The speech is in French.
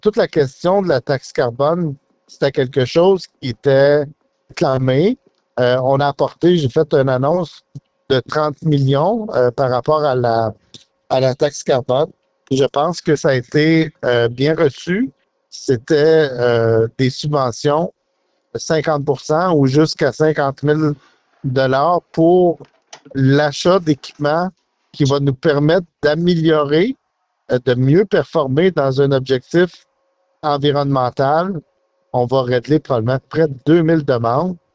toute la question de la taxe carbone, c'était quelque chose qui était clamé. On a apporté, j'ai fait une annonce de 30 millions par rapport à la taxe carbone. Je pense que ça a été bien reçu. C'était des subventions de 50% ou jusqu'à 50 000 pour l'achat d'équipements qui va nous permettre d'améliorer, de mieux performer dans un objectif environnemental. On va régler probablement près de 2000 demandes.